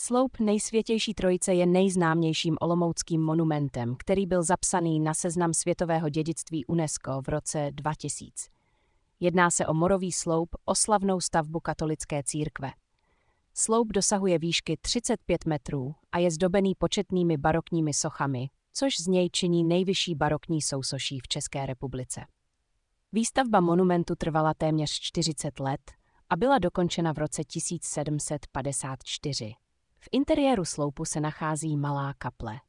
Sloup Nejsvětější Trojice je nejznámějším olomouckým monumentem, který byl zapsaný na seznam světového dědictví UNESCO v roce 2000. Jedná se o morový sloup, oslavnou stavbu katolické církve. Sloup dosahuje výšky 35 metrů a je zdobený početnými barokními sochami, což z něj činí nejvyšší barokní sousoší v České republice. Výstavba monumentu trvala téměř 40 let a byla dokončena v roce 1754. V interiéru sloupu se nachází malá kaple.